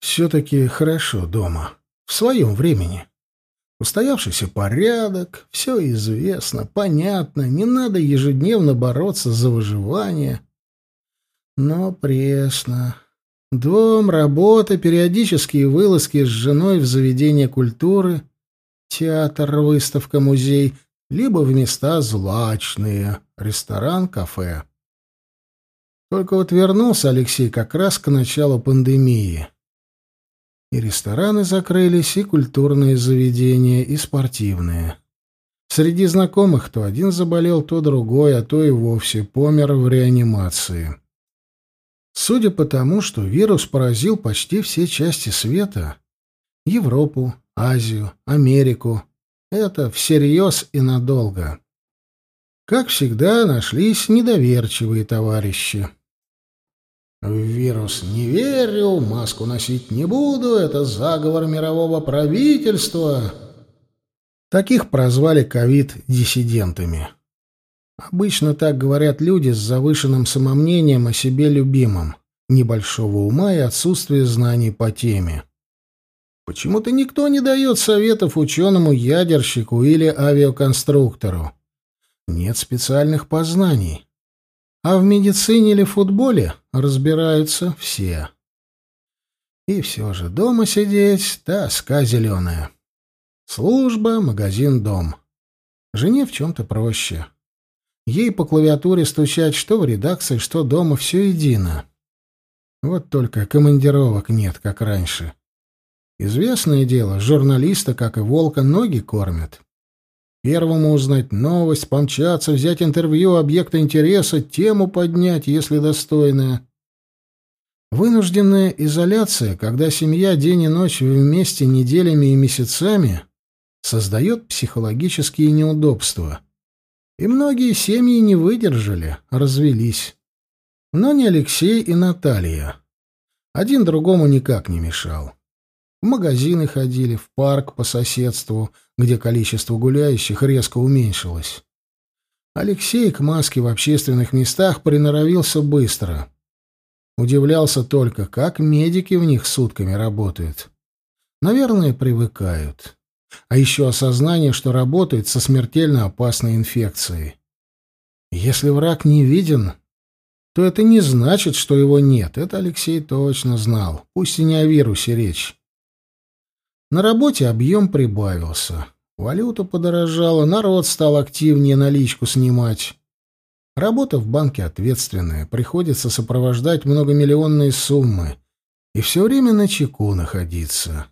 Все-таки хорошо дома, в своем времени. Устоявшийся порядок, все известно, понятно, не надо ежедневно бороться за выживание. Но пресно. Дом, работа, периодические вылазки с женой в заведение культуры, театр, выставка, музей, либо в места злачные, ресторан, кафе. Только вот вернулся Алексей как раз к началу пандемии. И рестораны закрылись, и культурные заведения, и спортивные. Среди знакомых то один заболел, то другой, а то и вовсе помер в реанимации. Судя по тому, что вирус поразил почти все части света — Европу, Азию, Америку — это всерьез и надолго. Как всегда, нашлись недоверчивые товарищи. «В вирус не верю, маску носить не буду, это заговор мирового правительства». Таких прозвали ковид-диссидентами. Обычно так говорят люди с завышенным самомнением о себе любимом, небольшого ума и отсутствия знаний по теме. Почему-то никто не дает советов ученому-ядерщику или авиаконструктору. Нет специальных познаний. А в медицине или футболе разбираются все. И все же дома сидеть — тоска зеленая. Служба, магазин, дом. Жене в чем-то проще. Ей по клавиатуре стучать что в редакции, что дома, все едино. Вот только командировок нет, как раньше. Известное дело, журналиста, как и волка, ноги кормят. Первому узнать новость, помчаться, взять интервью объекта интереса, тему поднять, если достойная. Вынужденная изоляция, когда семья день и ночь вместе неделями и месяцами, создает психологические неудобства. И многие семьи не выдержали, развелись. Но не Алексей и Наталья. Один другому никак не мешал. В магазины ходили, в парк по соседству, где количество гуляющих резко уменьшилось. Алексей к маске в общественных местах приноровился быстро. Удивлялся только, как медики в них сутками работают. Наверное, привыкают. А еще осознание, что работают со смертельно опасной инфекцией. Если враг не виден, то это не значит, что его нет. Это Алексей точно знал. Пусть и не о вирусе речь. На работе объем прибавился. Валюта подорожала, народ стал активнее наличку снимать. Работа в банке ответственная, приходится сопровождать многомиллионные суммы и все время начеку находиться.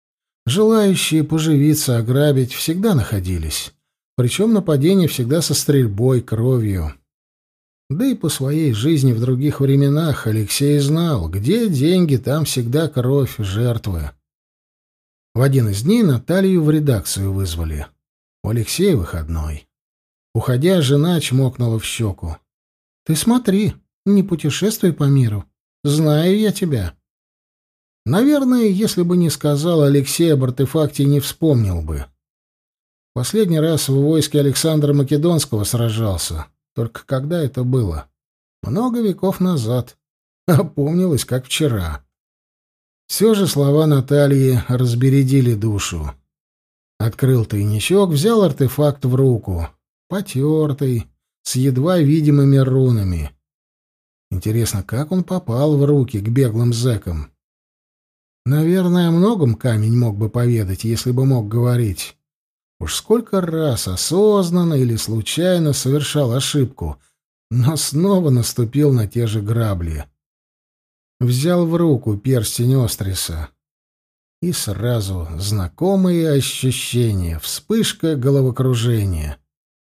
Желающие поживиться, ограбить всегда находились, причем нападения всегда со стрельбой, кровью. Да и по своей жизни в других временах Алексей знал, где деньги, там всегда кровь, жертвы. В один из дней Наталью в редакцию вызвали. У Алексея выходной. Уходя, жена чмокнула в щеку. «Ты смотри, не путешествуй по миру. Знаю я тебя». Наверное, если бы не сказал, Алексей об артефакте не вспомнил бы. Последний раз в войске Александра Македонского сражался. Только когда это было? Много веков назад. А помнилось, как вчера. Все же слова Натальи разбередили душу. Открыл тайничок, взял артефакт в руку. Потертый, с едва видимыми рунами. Интересно, как он попал в руки к беглым зэкам? Наверное, о многом камень мог бы поведать, если бы мог говорить. Уж сколько раз осознанно или случайно совершал ошибку, но снова наступил на те же грабли. Взял в руку перстень Остриса. И сразу знакомые ощущения, вспышка головокружения.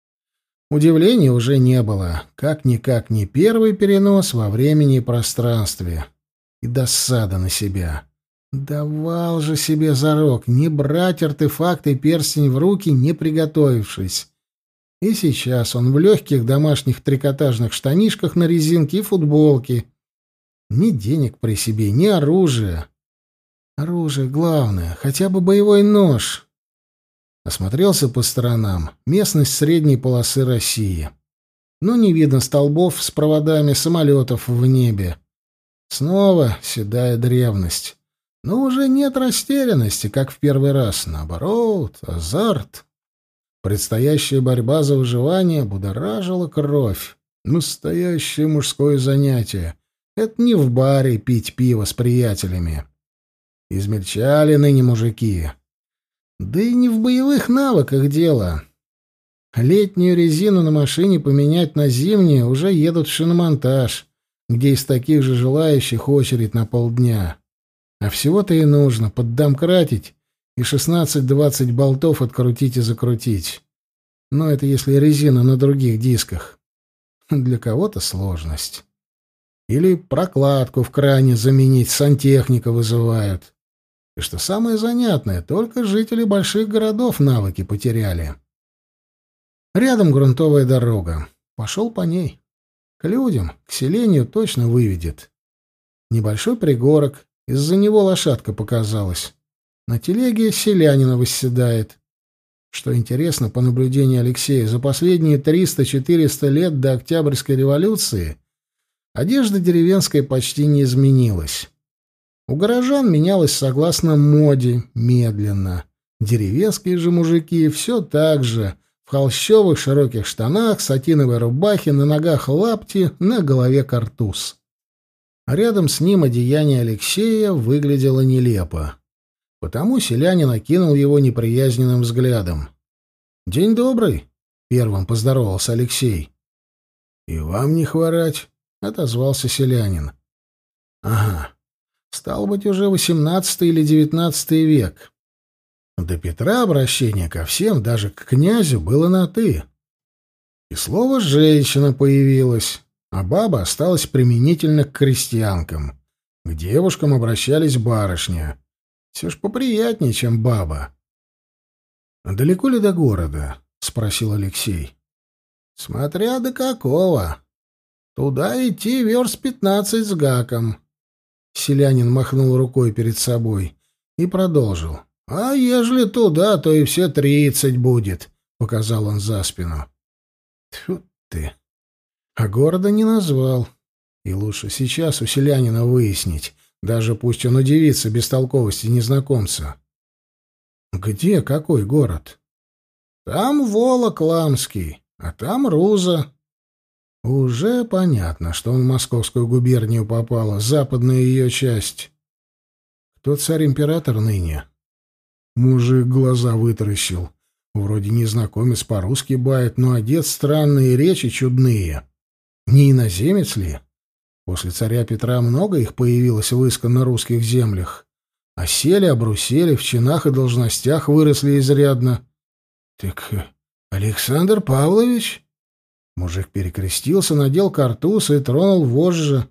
Удивления уже не было, как-никак не первый перенос во времени и пространстве. И досада на себя. Давал же себе зарок не брать артефакт и перстень в руки, не приготовившись. И сейчас он в легких домашних трикотажных штанишках на резинке и футболке. Ни денег при себе, ни оружия. Оружие главное, хотя бы боевой нож. Осмотрелся по сторонам. Местность средней полосы России. Но не видно столбов с проводами самолетов в небе. Снова седая древность. Но уже нет растерянности, как в первый раз. Наоборот, азарт. Предстоящая борьба за выживание будоражила кровь. Настоящее мужское занятие. Это не в баре пить пиво с приятелями. Измельчали ныне мужики. Да и не в боевых навыках дело. Летнюю резину на машине поменять на зимнюю уже едут в шиномонтаж, где из таких же желающих очередь на полдня. А всего-то и нужно поддомкратить и 16-20 болтов открутить и закрутить. Но это если резина на других дисках. Для кого-то сложность. Или прокладку в кране заменить, сантехника вызывают. И что самое занятное, только жители больших городов навыки потеряли. Рядом грунтовая дорога. Пошел по ней. К людям, к селению точно выведет. Небольшой пригорок, из-за него лошадка показалась. На телеге селянина восседает. Что интересно, по наблюдению Алексея, за последние 300-400 лет до Октябрьской революции одежда деревенская почти не изменилась. У горожан менялась согласно моде, медленно. Деревенские же мужики все так же, в холщовых широких штанах, сатиновой рубахе, на ногах лапти, на голове картуз. А рядом с ним одеяние Алексея выглядело нелепо. Потому селянин окинул его неприязненным взглядом. «День добрый!» — первым поздоровался Алексей. «И вам не хворать!» — отозвался селянин. «Ага, стало быть, уже 18 или 19 век. До Петра обращение ко всем, даже к князю, было на «ты». И слово «женщина» появилось, а баба осталась применительно к крестьянкам. К девушкам обращались барышня. Все ж поприятнее, чем баба. «Далеко ли до города?» — спросил Алексей. «Смотря до какого. Туда идти верст 15 с гаком». Селянин махнул рукой перед собой и продолжил. «А ежели туда, то и все 30 будет», — показал он за спину. Тьфу ты. А города не назвал. И лучше сейчас у селянина выяснить, даже пусть он удивится бестолковости незнакомца. «Где какой город?» «Там Волок-Ламский, а там Руза». Уже понятно, что он в Московскую губернию попал, западная ее часть. Кто царь-император ныне? Мужик глаза вытаращил. Вроде незнакомец по-русски бает, но одет странно и речи чудные. Не иноземец ли? После царя Петра много их появилось в исконно-русских землях. Осели, обрусели, в чинах и должностях выросли изрядно. Так Александр Павлович? Мужик перекрестился, надел картуз и тронул вожжи.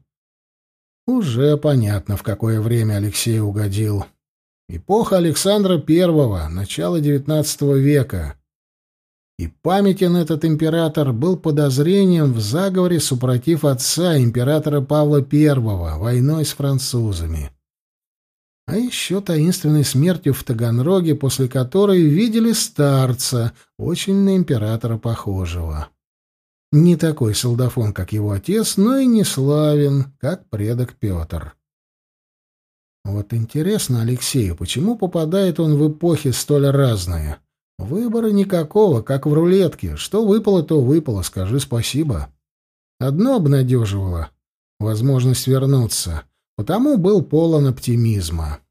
Уже понятно, в какое время Алексей угодил. Эпоха Александра I, начало XIX века. И памятен этот император был подозрением в заговоре супротив отца, императора Павла I, войной с французами. А еще таинственной смертью в Таганроге, после которой видели старца, очень на императора похожего. Не такой солдафон, как его отец, но и не славен, как предок Петр. Вот интересно Алексею, почему попадает он в эпохи столь разные? Выбора никакого, как в рулетке. Что выпало, то выпало, скажи спасибо. Одно обнадеживало — возможность вернуться, потому был полон оптимизма.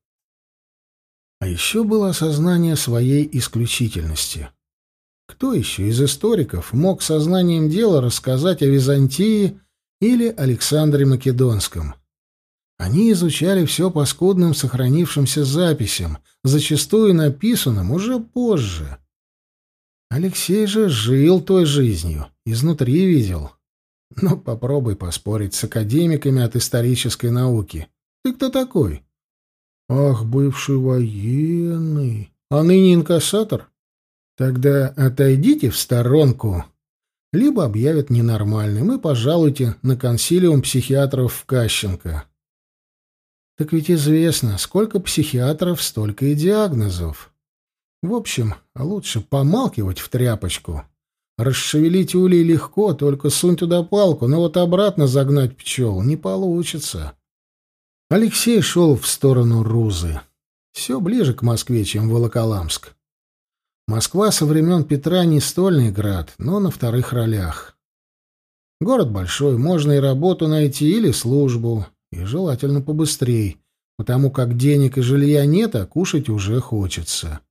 А еще было осознание своей исключительности. Кто еще из историков мог сознанием дела рассказать о Византии или Александре Македонском? Они изучали все по скудным сохранившимся записям, зачастую написанным уже позже. Алексей же жил той жизнью, изнутри видел. Но попробуй поспорить с академиками от исторической науки. Ты кто такой? Ах, бывший военный, а ныне инкассатор? Тогда отойдите в сторонку. Либо объявят ненормальным и пожалуйте на консилиум психиатров в Кащенко. Так ведь известно, сколько психиатров, столько и диагнозов. В общем, лучше помалкивать в тряпочку. Расшевелить улей легко, только сунь туда палку, но вот обратно загнать пчел не получится. Алексей шел в сторону Рузы. Все ближе к Москве, чем Волоколамск. Москва со времен Петра не стольный град, но на вторых ролях. Город большой, можно и работу найти, или службу, и желательно побыстрей, потому как денег и жилья нет, а кушать уже хочется.